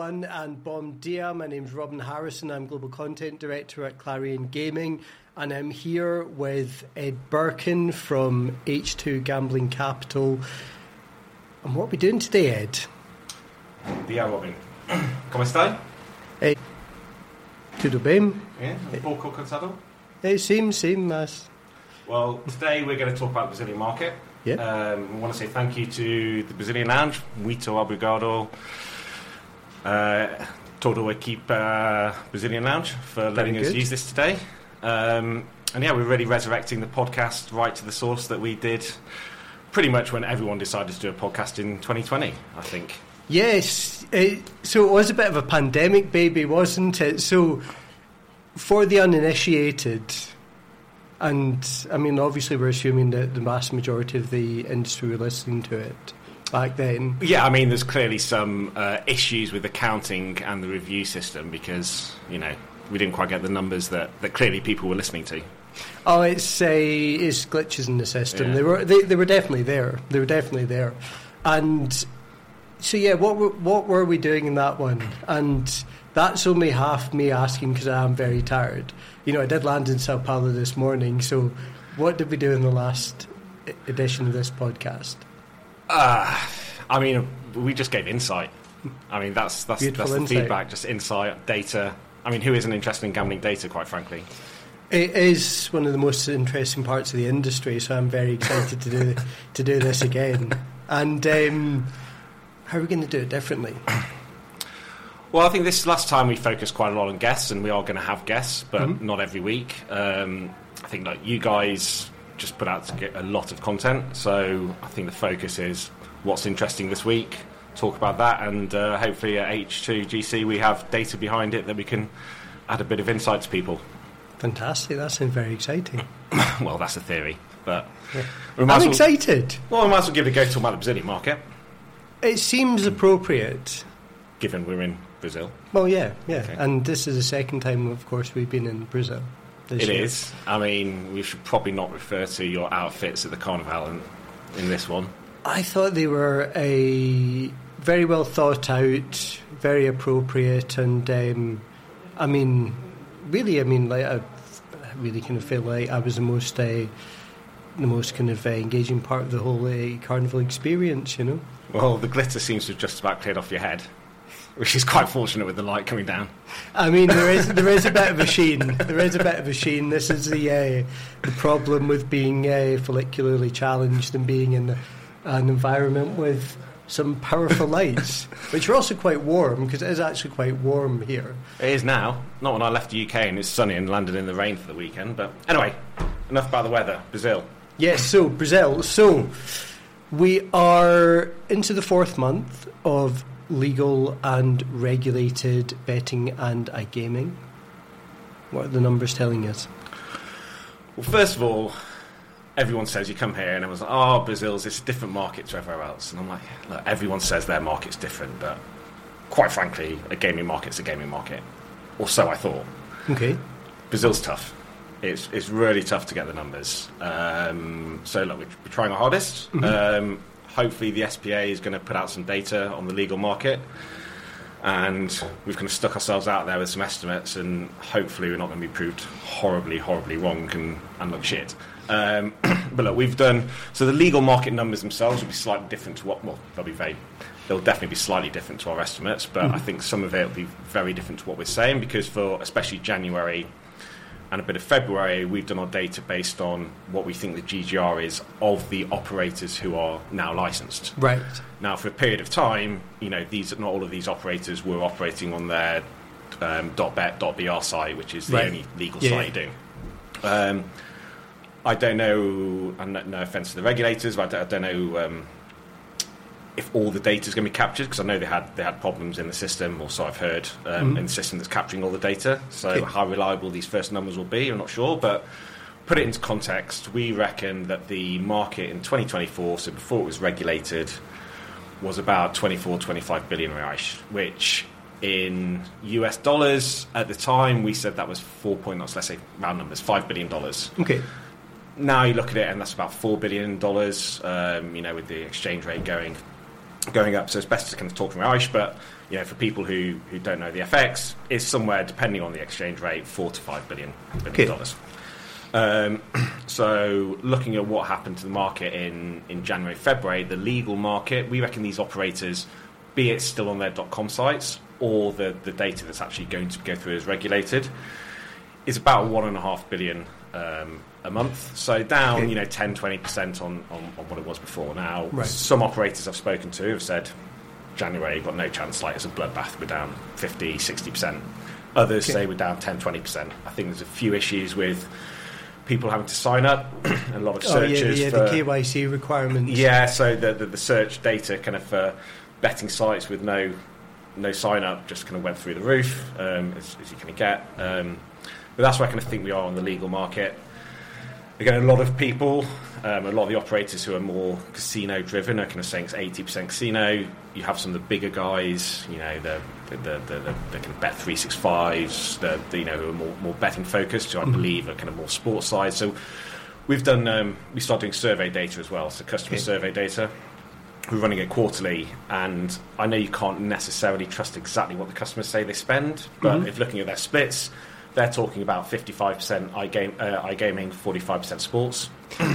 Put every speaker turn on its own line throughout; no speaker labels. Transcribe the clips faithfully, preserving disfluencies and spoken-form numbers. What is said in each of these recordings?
everyone, and bom dia. My name's Robin Harrison. I'm Global Content Director at Clarion Gaming, and I'm here with Ed Birkin from H two Gambling Capital. And what are we doing today, Ed?
Dia, Robin. ¿Cómo estás?
Eh, tudo bem?
Yeah, un poco cansado?
Eh, sim, sim, mas...
Well, today we're going to talk about the Brazilian market.
Yeah.
Um, we want to say thank you to the Brazilian Lounge, muito obrigado, uh, todo equipe uh, Brazilian Lounge for letting
Very
us
good.
use this today. Um, and yeah, we're really resurrecting the podcast right to the source that we did pretty much when everyone decided to do a podcast in twenty twenty, I think.
Yes, it, so it was a bit of a pandemic baby, wasn't it? So, for the uninitiated... And, I mean, obviously we're assuming that the vast majority of the industry were listening to it back then.
Yeah, I mean, there's clearly some uh, issues with the counting and the review system because, you know, we didn't quite get the numbers that, that clearly people were listening to.
Oh, it's, uh, it's glitches in the system.
Yeah.
They were they, they were definitely there. They were definitely there. And, so yeah, what were, what were we doing in that one? And that's only half me asking because I am very tired. You know, I did land in Sao Paulo this morning, so what did we do in the last edition of this podcast?
Uh, I mean, we just gave insight. I mean, that's that's,
Beautiful
that's the
insight.
feedback, just insight, data. I mean, who isn't interested in gambling data, quite frankly?
It is one of the most interesting parts of the industry, so I'm very excited to do to do this again. And um, how are we going to do it differently?
Well, I think this last time we focused quite a lot on guests, and we are going to have guests, but
Mm-hmm.
not every week. Um, I think like you guys just put out a lot of content, so I think the focus is what's interesting this week, talk about that, and uh, hopefully at H two G C we have data behind it that we can add a bit of insight to people.
Fantastic, that sounds very exciting.
Well, that's a theory, but
Yeah.
we might
I'm
as well,
excited.
well, we might as well give it a go to talk about the Brazilian market,
It seems appropriate.
given we're in Brazil.
Well, yeah, yeah.
Okay.
And this is the second time, of course, we've been in Brazil. This
It
year.
is. I mean, we should probably not refer to your outfits at the Carnival in, in this one.
I thought they were a very well thought out, very appropriate, and um, I mean, really, I mean, like I really kind of feel like I was the most, uh, the most kind of uh, engaging part of the whole uh, Carnival experience. You know.
Well, the glitter seems to have just about cleared off your head, which is quite fortunate with the light coming down.
I mean, there is there is a bit of a sheen. There is a bit of a sheen. This is the uh, the problem with being uh, follicularly challenged and being in an environment with some powerful lights, which are also quite warm because it is actually quite warm here.
It is now, not when I left the U K and it's sunny and landed in the rain for the weekend. But anyway, enough about the weather. Brazil.
Yes. So Brazil. So we are into the fourth month of legal and regulated betting and iGaming. What are the numbers telling us?
Well, first of all, everyone says you come here and everyone's like, oh, Brazil's it's a different market to everywhere else. And I'm like, look, everyone says their market's different, but quite frankly, a gaming market's a gaming market. Or so I thought.
Okay.
Brazil's tough. It's it's really tough to get the numbers. Um, so look, we're, we're trying our hardest.
Mm-hmm.
Um, hopefully the S P A is going to put out some data on the legal market. And we've kind of stuck ourselves out there with some estimates, and hopefully we're not going to be proved horribly, horribly wrong and, and look shit. Um, but look, we've done... So the legal market numbers themselves will be slightly different to what... Well, they'll be very... They'll definitely be slightly different to our estimates, but mm-hmm. I think some of it will be very different to what we're saying, because for especially January and a bit of February, we've done our data based on what we think the G G R is of the operators who are now licensed.
Right.
Now, for a period of time, you know, these not all of these operators were operating on their um, .bet, .br site, which is the
Right.
only legal
Yeah,
site
yeah.
you do. Um, I don't know, and no, no offence to the regulators, but I don't, I don't know um, if all the data is going to be captured, because I know they had they had problems in the system, or so I've heard, um,
Mm-hmm.
in the system that's capturing all the data. So
Okay.
how reliable these first numbers will be, I'm not sure, but put it into context, we reckon that the market in twenty twenty-four, so before it was regulated, was about twenty-four, twenty-five billion reais, which in U S dollars at the time we said that was four point, let's say round numbers, five billion dollars.
Okay.
Now you look at it and that's about four billion dollars, um, you know, with the exchange rate going going up. So it's best to kind of talk from Irish, but you know, for people who, who don't know the F X, it's somewhere, depending on the exchange rate, four to five billion, billion
okay.
dollars. Um, so looking at what happened to the market in, in January, February, the legal market, we reckon these operators, be it still on their .com sites or the, the data that's actually going to go through as regulated, is about one and a half billion um, a month. So down, okay. you know, ten, twenty percent on, on, on what it was before. Now,
right.
some operators I've spoken to have said, January, got no chance, like it's a bloodbath, we're down fifty, sixty percent. Others okay. say we're down ten, twenty percent. I think there's a few issues with people having to sign up, a lot of searches.
Oh, yeah, yeah
for,
the K Y C requirements.
Yeah, so the, the, the search data kind of for betting sites with no no sign up just kind of went through the roof, um, as, as you kind of get. Um, but that's where I kind of think we are on the legal market. Again, a lot of people, um, a lot of the operators who are more casino driven are kind of saying it's eighty percent casino. You have some of the bigger guys, you know, the the the, the, the, the kind of Bet three sixty-fives, the, the you know who are more, more betting focused, who I believe are kind of more sports side. So we've done um, we start doing survey data as well, so customer okay. survey data. We're running it quarterly, and I know you can't necessarily trust exactly what the customers say they spend, but mm-hmm. if looking at their splits, they're talking about fifty-five percent iGame, uh, iGaming, forty-five percent sports.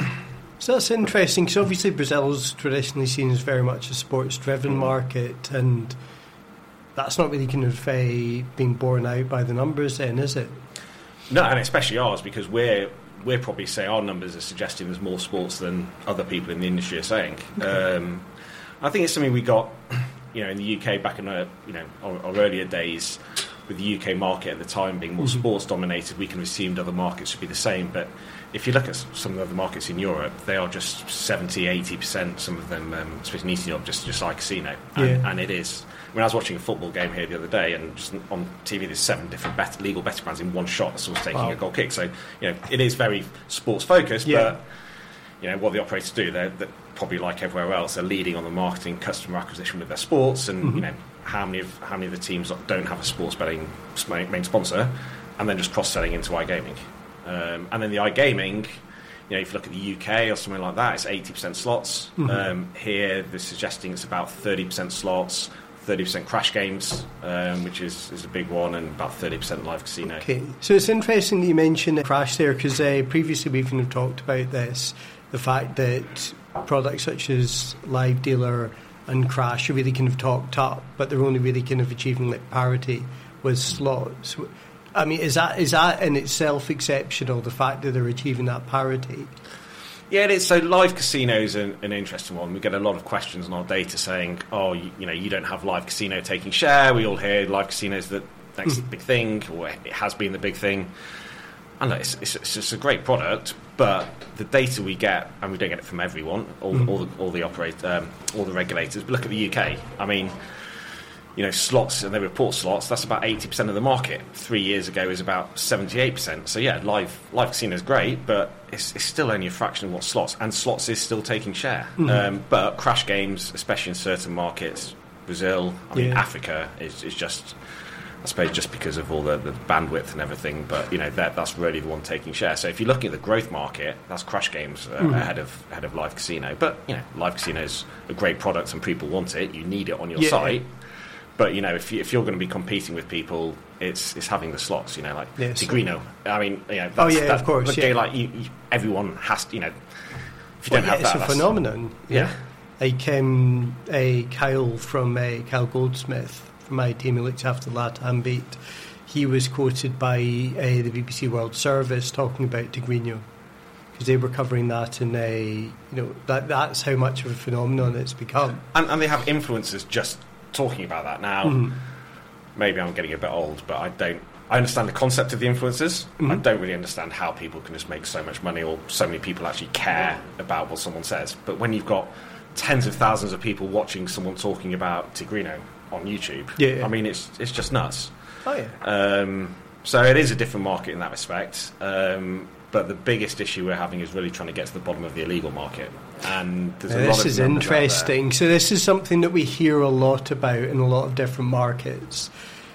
So that's interesting, because obviously Brazil's traditionally seen as very much a sports-driven mm. market, and that's not really kind of uh, being borne out by the numbers then, is it?
No, and especially ours, because we're we're probably saying our numbers are suggesting there's more sports than other people in the industry are saying. Okay. Um, I think it's something we got, you know, in the U K back in our, you know, our, our earlier days, with the U K market at the time being more mm-hmm. sports dominated. We can have assumed other markets should be the same, but if you look at some of the other markets in Europe, they are just seventy, eighty percent, some of them, um, especially in Eastern Europe, just, just like casino. And,
yeah.
and it is. When I was watching a football game here the other day, and just on T V, there's seven different bet- legal betting brands in one shot that's all taking wow. a goal kick. So, you know, it is very sports focused, yeah. but, you know, what the operators do, they're, they're probably like everywhere else, they're leading on the marketing, customer acquisition with their sports, and, mm-hmm. you know, how many of how many of the teams don't have a sports betting main sponsor, and then just cross-selling into iGaming. Um, and then the iGaming, you know, if you look at the U K or something like that, it's eighty percent slots. Mm-hmm. Um, here, they're suggesting it's about thirty percent slots, thirty percent crash games, um, which is, is a big one, and about thirty percent live casino.
Okay, so it's interesting that you mentioned crash there, because uh, previously we've kind of talked about this, the fact that products such as Live Dealer and Crash are really kind of talked up, but they're only really kind of achieving like parity with slots. I mean, is that is that in itself exceptional, the fact that they're achieving that parity?
Yeah, it is. So live casino is an, an interesting one. We get a lot of questions on our data saying, oh, you, you know, you don't have live casino taking share. We all hear live casino is the next big thing, or it has been the big thing. And look, it's, it's, it's just a great product, but the data we get, and we don't get it from everyone, all, mm. all the all the operate, um, all the regulators. But look at the U K. I mean, you know, slots, and they report slots. That's about eighty percent of the market. Three years ago, it was about seventy-eight percent. So yeah, live live casino is great, but it's, it's still only a fraction of what slots, and slots is still taking share. Mm. Um, but crash games, especially in certain markets, Brazil, I mean, yeah. Africa is is just. I suppose just because of all the, the bandwidth and everything, but you know that that's really the one taking share. So if you're looking at the growth market, that's crash games uh, mm. ahead of ahead of live casino. But you know, live casino is a great product and people want it. You need it on your yeah. site. But you know, if you, if you're going to be competing with people, it's it's having the slots. You know, like yeah, Tigreano. I mean, you know, that's,
oh yeah,
that,
of course. Yeah.
Like you, you, everyone has to. You know, if you
well,
don't
yeah,
have that,
it's a
that's,
phenomenon.
Yeah.
yeah. Like um, uh, Kyle from uh, Kyle Goldsmith from my team, who looks after the LATAM beat. He was quoted by uh, the B B C World Service talking about Tigreano, because they were covering that, and uh, you know that that's how much of a phenomenon it's become.
And, and they have influencers just talking about that now. Mm-hmm. Maybe I'm getting a bit old, but I don't. I understand the concept of the influencers. Mm-hmm. I don't really understand how people can just make so much money, or so many people actually care about what someone says. But when you've got tens of thousands of people watching someone talking about Tigreano on YouTube,
yeah, yeah.
I mean, it's it's just nuts.
Oh yeah.
Um, so it is a different market in that respect. Um, but the biggest issue we're having is really trying to get to the bottom of the illegal market. And there's a
now,
lot
this
of
is interesting. So this is something that we hear a lot about in a lot of different markets.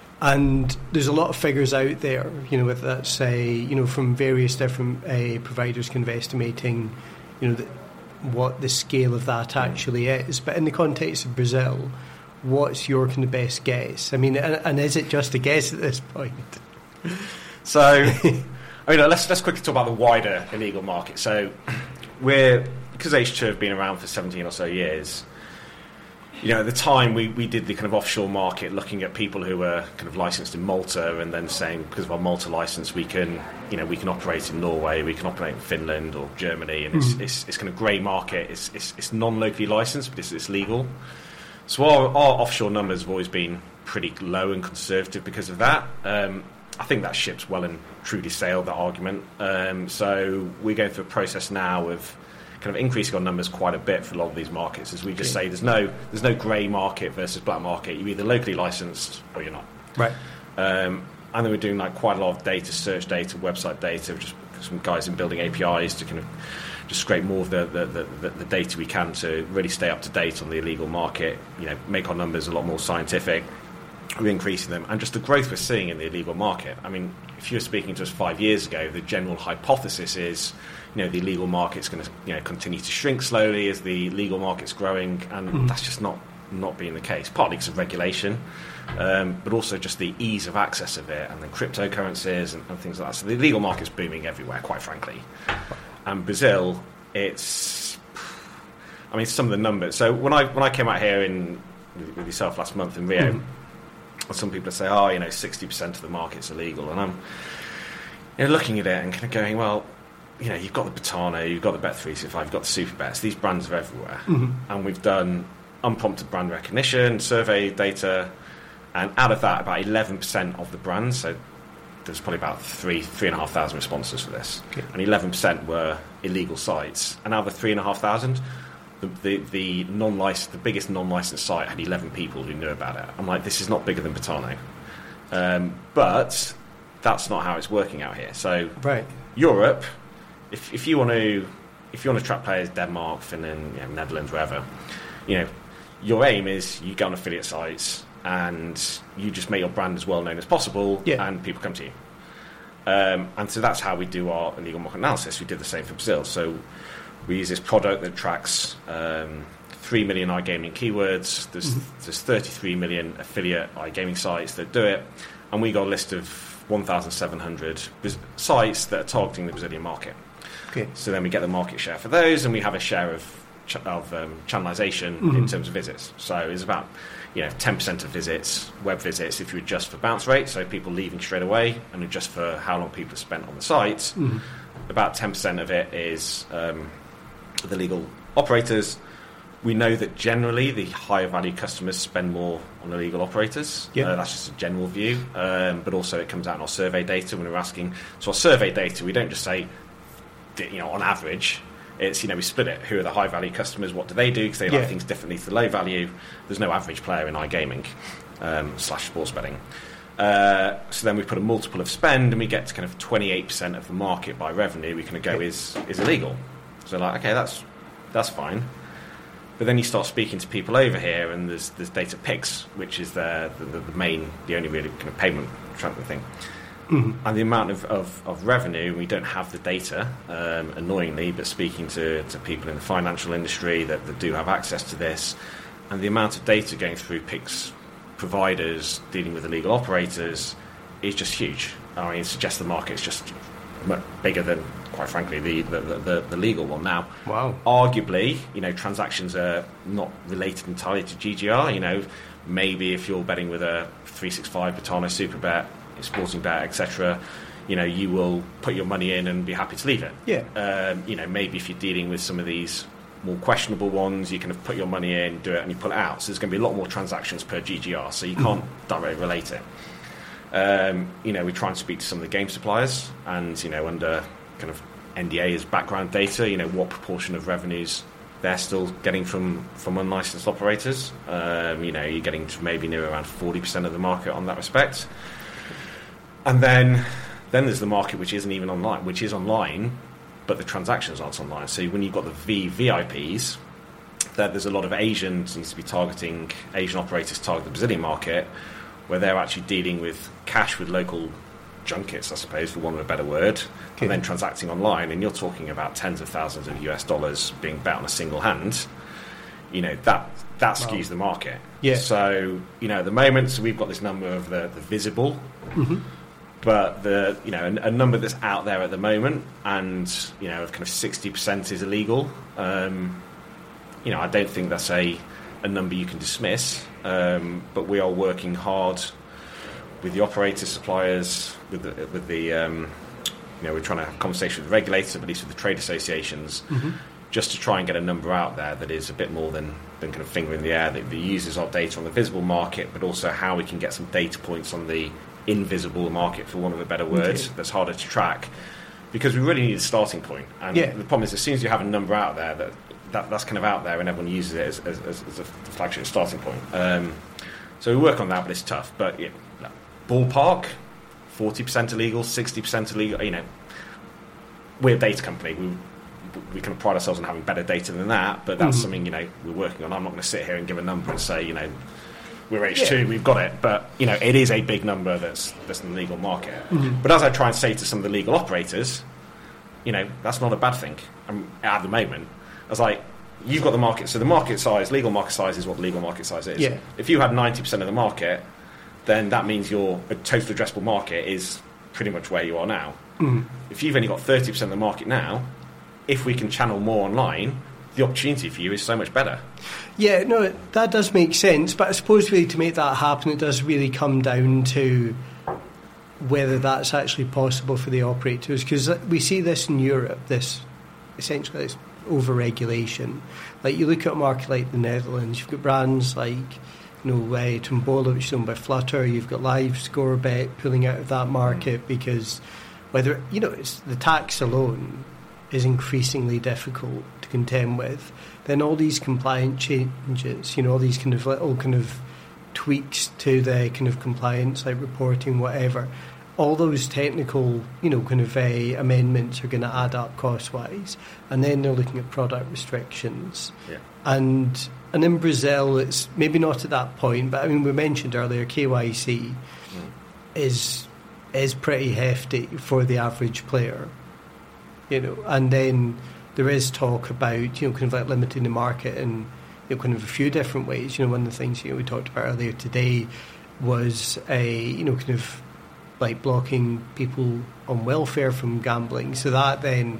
And there's a lot of figures out there, you know, with that say, you know, from various different uh, providers kind of estimating, you know, that what the scale of that actually is. But in the context of Brazil, what's your kind of best guess? I mean, and, and is it just a guess at this point?
So, I mean, let's let's quickly talk about the wider illegal market. So, we're because H two have been around for seventeen or so years. You know, at the time we, we did the kind of offshore market, looking at people who were kind of licensed in Malta, and then saying because of our Malta license, we can, you know, we can operate in Norway, we can operate in Finland or Germany, and mm-hmm. it's, it's it's kind of grey market. It's it's, it's non-locally licensed, but it's, it's legal. So our, our offshore numbers have always been pretty low and conservative because of that. Um, I think that ship's well and truly sailed, that argument. Um, so we're going through a process now of kind of increasing our numbers quite a bit for a lot of these markets, as we just okay. say there's no there's no grey market versus black market. You're either locally licensed or you're not.
Right.
Um, and then we're doing like quite a lot of data, search data, website data, just some guys in building A P Is to kind of just scrape more of the the, the, the data we can to really stay up to date on the illegal market. You know, make our numbers a lot more scientific. We're increasing them, and just the growth we're seeing in the illegal market. I mean, if you were speaking to us five years ago, the general hypothesis is, you know, the illegal market's going to, you know, continue to shrink slowly as the legal market's growing, and mm. that's just not not being the case. Partly because of regulation, um, but also just the ease of access of it, and then cryptocurrencies and, and things like that. So the illegal market's booming everywhere, quite frankly. And Brazil, it's, I mean, some of the numbers. So when I when I came out here in with yourself last month in Rio. Mm. Some people say, oh, you know, sixty percent of the market's illegal. And I'm, you know, looking at it and kind of going, well, you know, you've got the Betano, you've got the Bet three sixty-five, you've got the Superbets. These brands are everywhere. Mm-hmm. And we've done unprompted brand recognition, survey data, and out of that, about eleven percent of the brands, so there's probably about three, three and a half thousand responses for this. Okay. And eleven percent were illegal sites. And out of the three and a half thousand, The, the, the non-licensed, the biggest non-licensed site had eleven people who knew about it. I'm like, this is not bigger than Betano. Um, but that's not how it's working out here. So
right.
Europe, if if you want to if you want to track players, Denmark, Finland, you know, Netherlands, wherever, you know, your aim is you go on affiliate sites and you just make your brand as well known as possible,
yeah.
and people come to you. Um, and so that's how we do our illegal market analysis. We did the same for Brazil. So we use this product that tracks um, three million iGaming keywords. There's, mm-hmm. there's thirty-three million affiliate iGaming sites that do it. And we got a list of one thousand seven hundred sites that are targeting the Brazilian market.
Okay.
So then we get the market share for those, and we have a share of, ch- of um, channelization mm-hmm. in terms of visits. So it's about, you know, ten percent of visits, web visits, if you adjust for bounce rate, so people leaving straight away, and adjust for how long people have spent on the site. Mm-hmm. About ten percent of it is... Um, the legal operators. We know that generally the higher value customers spend more on illegal operators.
Yeah.
Uh, that's just a general view, um, but also it comes out in our survey data when we're asking. So our survey data, we don't just say, you know, on average. It's, you know, we split it. Who are the high value customers? What do they do? Because they
yeah.
like things differently to the low value. There's no average player in iGaming um, slash sports betting. Uh, so then we put a multiple of spend, and we get to kind of twenty-eight percent of the market by revenue. We kind of go yeah. is is illegal. So like, okay, that's that's fine. But then you start speaking to people over here, and there's there's DataPix, which is the the, the main, the only really kind of payment transfer thing. Mm-hmm. And the amount of, of, of revenue, we don't have the data, um, annoyingly, but speaking to, to people in the financial industry that, that do have access to this, and the amount of data going through Pix providers dealing with illegal operators is just huge. I mean, it suggests the market's just much bigger than, quite frankly, the, the, the, the legal one. Now,
wow.
arguably, you know, transactions are not related entirely to G G R. You know, maybe if you're betting with a three sixty-five, Betano, Superbet, Sporting Bet, et cetera, you know, you will put your money in and be happy to leave it.
Yeah.
Um, you know, maybe if you're dealing with some of these more questionable ones, you can put your money in, do it, and you pull it out. So there's going to be a lot more transactions per G G R, so you can't mm. directly relate it. Um, you know, we try and speak to some of the game suppliers, and, you know, under kind of N D A as background data, you know, what proportion of revenues they're still getting from, from unlicensed operators. Um, you know, you're getting to maybe near around forty percent of the market on that respect. And then then there's the market which isn't even online, which is online, but the transactions aren't online. So when you've got the V V I Ps, that there's a lot of Asians needs to be targeting, Asian operators target the Brazilian market, where they're actually dealing with cash with local junkets, I suppose, for want of a better word, okay. and then transacting online, and you're talking about tens of thousands of U S dollars being bet on a single hand. You know, that that skews wow. the market.
Yeah.
So, you know, at the moment, so we've got this number of the, the visible,
mm-hmm.
but the you know a, a number that's out there at the moment, and you know, of kind of sixty percent is illegal. Um, you know, I don't think that's a a number you can dismiss, um, but we are working hard with the operators, suppliers, with the, with the um, you know, we're trying to have conversations with regulators, at least with the trade associations,
mm-hmm.
just to try and get a number out there that is a bit more than, than kind of finger in the air, that, that uses our data on the visible market, but also how we can get some data points on the invisible market, for want of a better word, okay. that's harder to track, because we really need a starting point. And
yeah.
the problem is, as soon as you have a number out there, that, that that's kind of out there and everyone uses it as, as, as a flagship starting point. Um, so we work on that, but it's tough. But yeah, ballpark, forty percent illegal, sixty percent illegal. You know, we're a data company. We we kind of pride ourselves on having better data than that, but that's mm-hmm. something, you know, we're working on. I'm not going to sit here and give a number and say, you know, we're H two, yeah. we've got it. But, you know, it is a big number that's that's in the legal market.
Mm-hmm.
But as I try and say to some of the legal operators, you know, that's not a bad thing. Um, at the moment, I was like, you've got the market. So the market size, legal market size is what the legal market size is.
Yeah.
If you had ninety percent of the market, then that means your total addressable market is pretty much where you are now.
Mm-hmm.
If you've only got thirty percent of the market now, if we can channel more online, the opportunity for you is so much better.
Yeah, no, that does make sense. But I suppose really to make that happen, it does really come down to whether that's actually possible for the operators. Because we see this in Europe, this essentially this over-regulation. Like, you look at a market like the Netherlands, you've got brands like, you know, uh, Tombola, which is owned by Flutter. You've got Live Scorebet pulling out of that market mm. because whether, you know, it's the tax alone is increasingly difficult to contend with. Then all these compliance changes, you know, all these kind of little kind of tweaks to the kind of compliance, like reporting, whatever, all those technical, you know, kind of uh, amendments are going to add up cost-wise. And then they're looking at product restrictions.
Yeah.
And and in Brazil, it's maybe not at that point, but I mean, we mentioned earlier, K Y C mm. is is pretty hefty for the average player. You know, and then there is talk about, you know, kind of like limiting the market in, you know, kind of a few different ways. You know, one of the things, you know, we talked about earlier today was a, you know, kind of like blocking people on welfare from gambling. So that then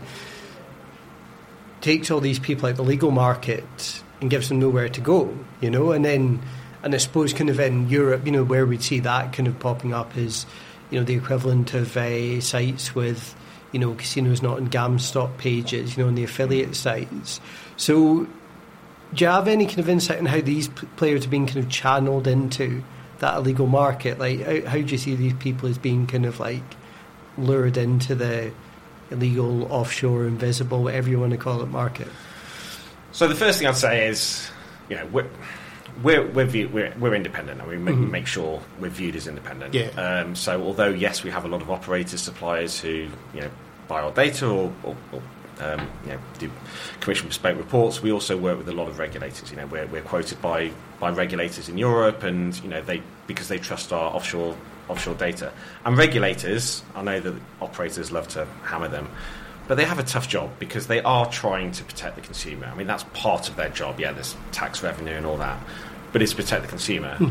takes all these people out of the legal market and gives them nowhere to go, you know, and then, and I suppose kind of in Europe, you know, where we'd see that kind of popping up is, you know, the equivalent of uh, sites with, you know, casinos not on GameStop pages, you know, on the affiliate sites. So do you have any kind of insight on how these p- players are being kind of channeled into that illegal market? Like, how, how do you see these people as being kind of like lured into the illegal, offshore, invisible, whatever you want to call it, market?
So the first thing I'd say is, you know, we're we're we're, view, we're, we're independent, and we make, mm-hmm. make sure we're viewed as independent.
Yeah.
Um, so although yes, we have a lot of operators, suppliers who, you know, buy our data or, or, or um, you know, do commission bespoke reports, we also work with a lot of regulators. You know, we're we're quoted by by regulators in Europe, and you know, they because they trust our offshore offshore data. And regulators, I know that operators love to hammer them, but they have a tough job because they are trying to protect the consumer. I mean, that's part of their job. Yeah, there's tax revenue and all that, but it's protect the consumer.
Hmm.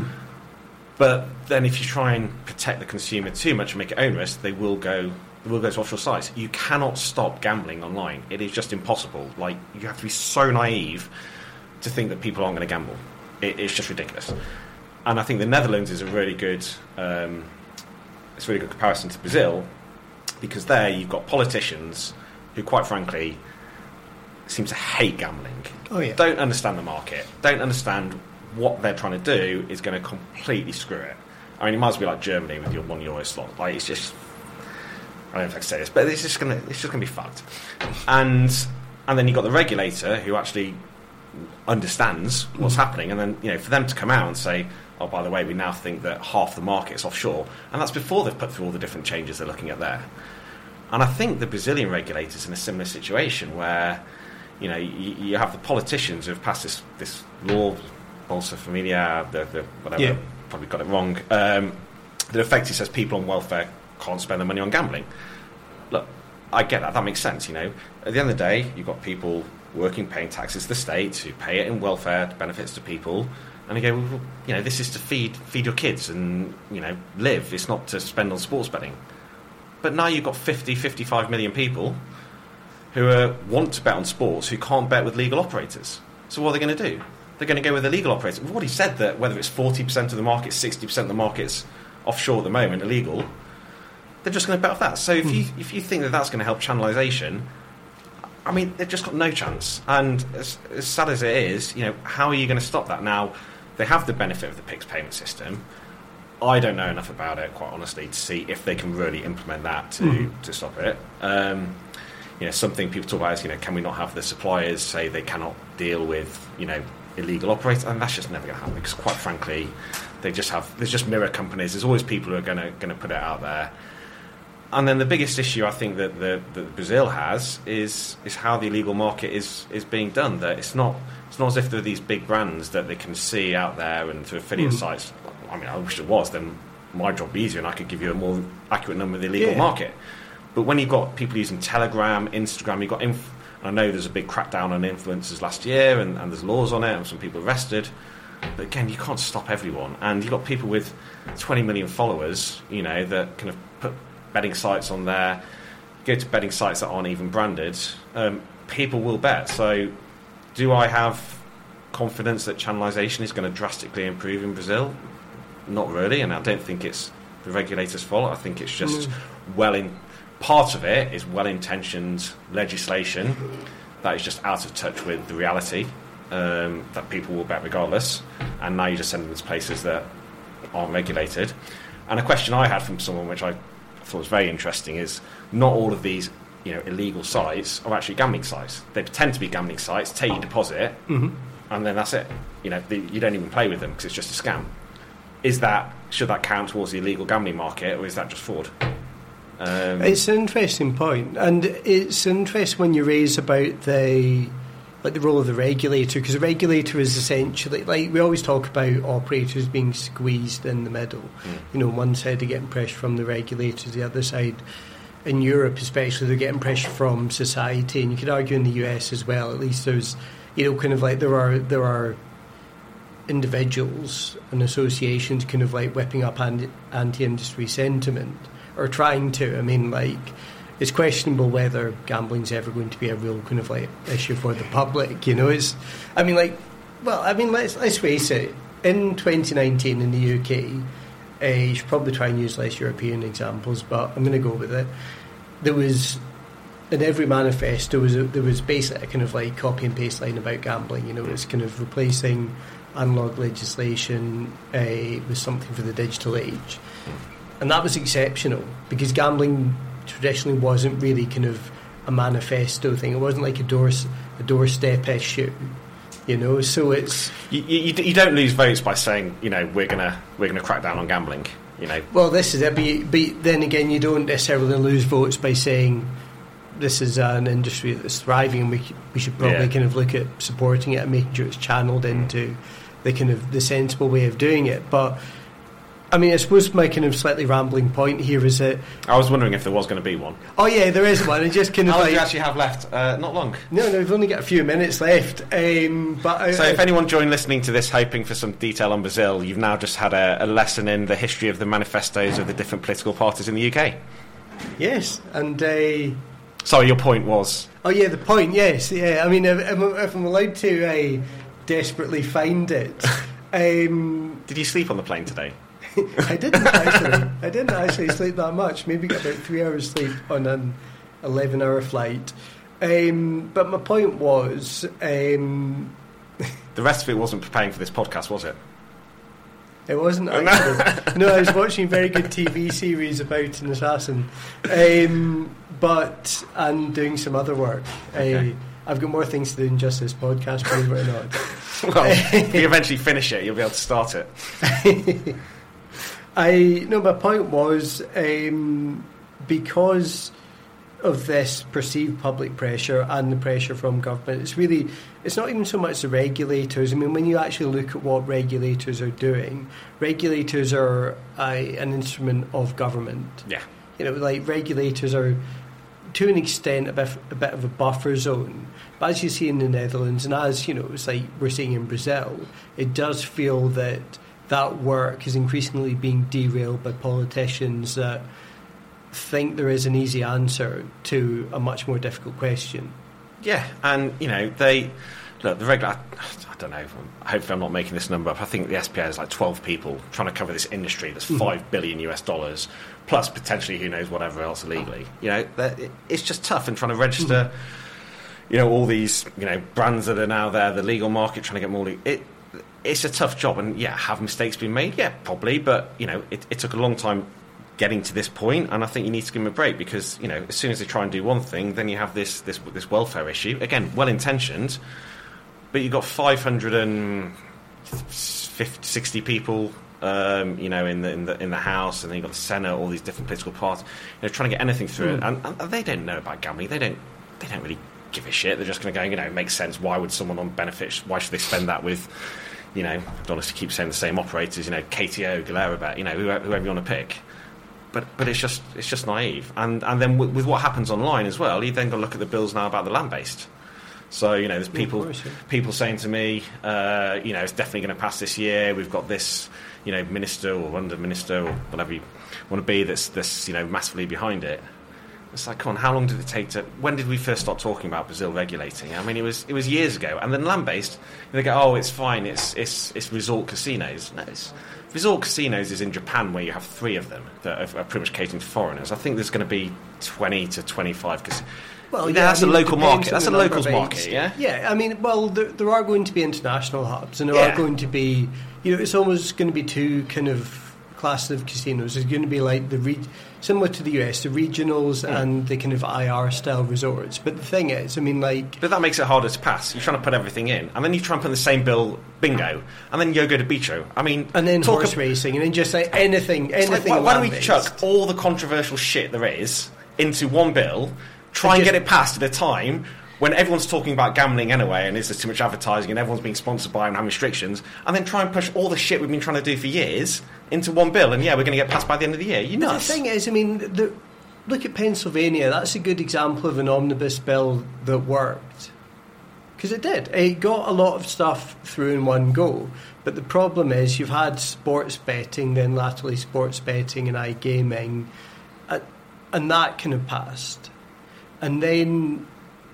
But then if you try and protect the consumer too much and make it onerous, they will go they will go to offshore sites. You cannot stop gambling online. It is just impossible. Like, you have to be so naive to think that people aren't going to gamble. It, it's just ridiculous. And I think the Netherlands is a really good um, it's a really good comparison to Brazil, because there you've got politicians who, quite frankly, seem to hate gambling.
Oh, yeah.
Don't understand the market. Don't understand what they're trying to do is going to completely screw it. I mean, it might as well be like Germany with your one euro slot. Like, it's just, I don't know if I can say this, but it's just going to it's just going to be fucked. And and then you've got the regulator who actually understands what's mm. happening, and then, you know, for them to come out and say, oh, by the way, we now think that half the market's offshore, and that's before they've put through all the different changes they're looking at there. And I think the Brazilian regulator's in a similar situation where, you know, you, you have the politicians who have passed this, this law, Bolsa Familia, the, the whatever,
yeah.
probably got it wrong, um, that effectively says people on welfare can't spend their money on gambling. Look, I get that. That makes sense, you know. At the end of the day, you've got people working, paying taxes to the state, who pay it in welfare benefits to people, and they go, well, you know, this is to feed feed your kids and, you know, live. It's not to spend on sports betting. But now you've got fifty, fifty-five million people who uh, want to bet on sports who can't bet with legal operators. So what are they going to do? They're going to go with a legal operator. We've already said that whether it's forty percent of the market, sixty percent of the market's offshore at the moment, illegal, they're just going to bet off that. So if you if you think that that's going to help channelization, I mean, they've just got no chance. And as, as sad as it is, you know, how are you going to stop that? Now, they have the benefit of the P I X payment system. I don't know enough about it, quite honestly, to see if they can really implement that to, mm. to stop it. Um, you know, something people talk about is, you know, can we not have the suppliers say they cannot deal with, you know, illegal operators? And that's just never going to happen, because quite frankly, they just have, there's just mirror companies. There's always people who are going to going to put it out there. And then the biggest issue I think that, the, that Brazil has is is how the illegal market is, is being done. That it's not it's not as if there are these big brands that they can see out there and through affiliate mm. sites. I mean, I wish it was. Then my job would be easier, and I could give you a more accurate number of the illegal yeah. market. But when you've got people using Telegram, Instagram, you've got. Inf- I know there's a big crackdown on influencers last year, and, and there's laws on it, and some people arrested. But again, you can't stop everyone, and you've got people with twenty million followers, you know, that kind of put betting sites on there, go to betting sites that aren't even branded. Um, people will bet. So, do I have confidence that channelization is going to drastically improve in Brazil? Not really, and I don't think it's the regulators' fault. I think it's just mm. well in. Part of it is well-intentioned legislation that is just out of touch with the reality, um, that people will bet regardless, and now you just send them to places that aren't regulated. And a question I had from someone, which I thought was very interesting, is not all of these, you know, illegal sites are actually gambling sites. They pretend to be gambling sites, take your deposit, mm-hmm. and then that's it. You know, the, you don't even play with them because it's just a scam. Is that, should that count towards the illegal gambling market, or is that just fraud? Um,
it's an interesting point, and it's interesting when you raise about the like the role of the regulator, because the regulator is essentially, like, we always talk about operators being squeezed in the middle. Mm. You know, one side they're getting pressure from the regulators, the other side, in Europe especially, they're getting pressure from society, and you could argue in the U S as well. At least there's, you know, kind of like there are there are individuals and associations kind of like whipping up anti-industry sentiment, or trying to. I mean, like, it's questionable whether gambling's ever going to be a real kind of like issue for the public. You know, it's. I mean, like, well, I mean, let's let's face it. In twenty nineteen in the U K, uh, you should probably try and use less European examples, but I'm going to go with it. There was, in every manifesto, was a, there was basically a kind of like copy and paste line about gambling. You know, it's kind of replacing analog legislation uh, with something for the digital age. And that was exceptional, because gambling traditionally wasn't really kind of a manifesto thing. It wasn't like a door a doorstep issue, you know. So it's
you, you, you don't lose votes by saying, you know, we're gonna we're gonna crack down on gambling, you know.
Well, this is it. But, but then again, you don't necessarily lose votes by saying this is an industry that's thriving, and we we should probably yeah. kind of look at supporting it and making sure it's channeled into the kind of the sensible way of doing it. But I mean, I suppose my kind of slightly rambling point here is that
I was wondering if there was going to be one.
Oh yeah, there is one. It just kind of
How long
like,
do you actually have left? Uh, not long.
No, no, we've only got a few minutes left. Um, but I,
so,
I,
if anyone joined listening to this hoping for some detail on Brazil, you've now just had a, a lesson in the history of the manifestos of the different political parties in the U K.
Yes, and uh,
sorry, your point was.
Oh yeah, the point. Yes, yeah. I mean, if, if I'm allowed to uh, desperately find it. Um,
Did you sleep on the plane today?
I didn't actually. I didn't actually sleep that much. Maybe got about three hours sleep on an eleven-hour flight. Um, but my point was, um,
the rest of it wasn't preparing for this podcast, was it?
It wasn't actually. No, I was watching a very good T V series about an assassin, um, but and doing some other work. Okay. Uh, I've got more things to do than just this podcast, believe it or not.
Well, if you eventually finish it, you'll be able to start it.
I no, my point was, um, because of this perceived public pressure and the pressure from government, it's really, it's not even so much the regulators. I mean, when you actually look at what regulators are doing, regulators are a, an instrument of government.
Yeah.
You know, like regulators are, to an extent, a bit, a bit of a buffer zone. But as you see in the Netherlands, and as you know, it's like we're seeing in Brazil, it does feel that that work is increasingly being derailed by politicians that think there is an easy answer to a much more difficult question.
Yeah, and you know they look the regular. I don't know. Hopefully, I'm not making this number up. I think the S P A is like twelve people trying to cover this industry that's mm-hmm. five billion US dollars plus potentially who knows whatever else illegally. You know, it's just tough and trying to register. Mm-hmm. You know, all these you know brands that are now there, the legal market trying to get more. Le- it it's a tough job, and yeah, have mistakes been made? Yeah, probably, but you know, it, it took a long time getting to this point, and I think you need to give them a break because you know, as soon as they try and do one thing, then you have this this this welfare issue again, well intentioned, but you've got five hundred fifty, sixty people. Um, you know, in the in the in the House, and then you've got the Senate, all these different political parties, you know, trying to get anything through mm. it, and, and they don't know about gambling. They don't they don't really give a shit. They're just going to go, you know, it makes sense. Why would someone on benefit? Why should they spend that with, you know, I don't want to keep saying the same operators, you know, K T O, Galera, you know, whoever, whoever you want to pick. But but it's just it's just naive. And and then with, with what happens online as well, you then got to look at the bills now about the land based. So you know, there's people yeah, course, yeah. people saying to me, uh, you know, it's definitely going to pass this year. We've got this, you know, minister or under minister or whatever you want to be that's this, you know, massively behind it. It's like, come on, how long did it take to... When did we first start talking about Brazil regulating? I mean, it was it was years ago. And then land-based, they go, oh, it's fine, it's it's it's resort casinos. No, it's, resort casinos is in Japan, where you have three of them that are, are pretty much catering to foreigners. I think there's going to be twenty to twenty-five because... Well, yeah, that's I mean, a local market. That's a locals market, yeah?
Yeah, I mean, well, there, there are going to be international hubs, and there
yeah.
are going to be... You know, it's almost going to be two kind of classes of casinos. There's going to be like the... Re- similar to the U S, the regionals yeah. and the kind of I R-style resorts. But the thing is, I mean, like...
But that makes it harder to pass. You're trying to put everything in. And then you try and put in the same bill, bingo. And then Yogo de Bicho. I mean...
And then horse ab- racing. And then just like anything, anything like,
why, why don't we chuck all the controversial shit there is into one bill, try and, and just, get it passed at a time when everyone's talking about gambling anyway, and is there too much advertising, and everyone's being sponsored by and having restrictions, and then try and push all the shit we've been trying to do for years into one bill, and yeah, we're going to get passed by the end of the year. You nuts.
The thing is, I mean, the, look at Pennsylvania. That's a good example of an omnibus bill that worked. Because it did. It got a lot of stuff through in one go. But the problem is you've had sports betting, then latterly sports betting and iGaming, and that kind of passed. And then...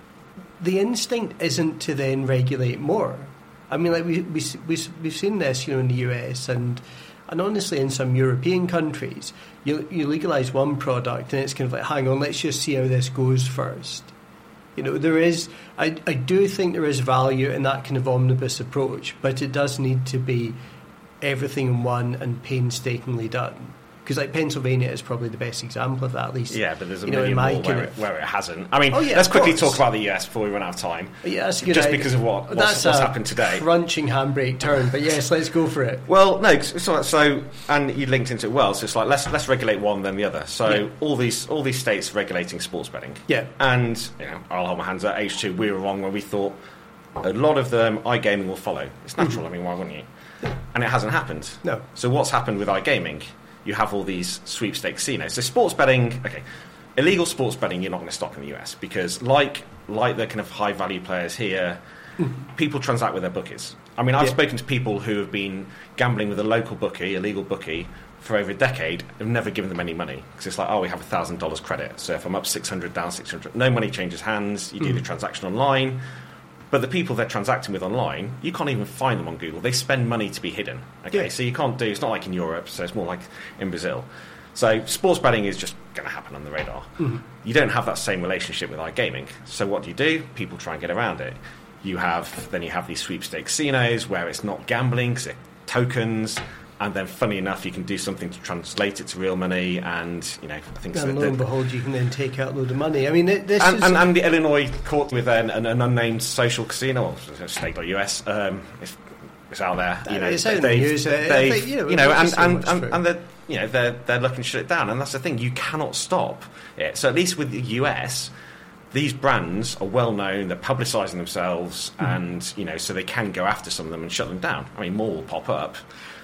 the instinct isn't to then regulate more. I mean, like we we we we've seen this, you know, in the U S and and honestly in some European countries, you you legalise one product and it's kind of like, hang on, let's just see how this goes first. You know, there is, I I do think there is value in that kind of omnibus approach, but it does need to be everything in one and painstakingly done. Because like Pennsylvania is probably the best example of that, at least.
Yeah, but there's a
you
million
know,
more where it, where it hasn't. I mean,
oh, yeah,
let's quickly
course.
talk about the U S before we run out of time.
Yeah, that's a good
Just
idea.
because of what what's,
that's
what's
a
happened today.
Crunching handbrake turn, but yes, let's go for it.
Well, no, so, so and you linked into it well. So it's like let's let's regulate one then the other. So
yeah.
all these all these states regulating sports betting.
Yeah,
and you know, I'll hold my hands up. H two, we were wrong when we thought a lot of them iGaming will follow. It's natural. Mm-hmm. I mean, why wouldn't you? And it hasn't happened.
No.
So what's happened with iGaming? You have all these sweepstakes casinos. So sports betting, okay, illegal sports betting you're not going to stop in the U S because like like the kind of high value players here, people transact with their bookies. I mean, I've yeah. spoken to people who have been gambling with a local bookie, a legal bookie, for over a decade, have never given them any money because it's like, oh, we have one thousand dollars credit. So if I'm up six hundred, down six hundred, no money changes hands, you do mm. the transaction online. But the people they're transacting with online, you can't even find them on Google. They spend money to be hidden. Okay,
yeah.
so you can't do. It's not like in Europe, so it's more like in Brazil. So sports betting is just going to happen on the radar. Mm-hmm. You don't have that same relationship with iGaming. So what do you do? People try and get around it. You have then you have these sweepstakes casinos where it's not gambling because they're tokens. And then, funny enough, you can do something to translate it to real money, and you know, I think.
And
so,
lo
the,
and behold, you can then take out a load of money. I mean, it, this
and,
is
and, and the Illinois court with an, an, an unnamed social casino, or state dot U S, um, it's, it's out there. You know,
it's out in the news.
They,
you know,
you know and and, and, and they're you know they're they're looking to shut it down, and that's the thing. You cannot stop it. So at least with the U S. These brands are well known, they're publicising themselves, mm. and you know, so they can go after some of them and shut them down. I mean, more will pop up,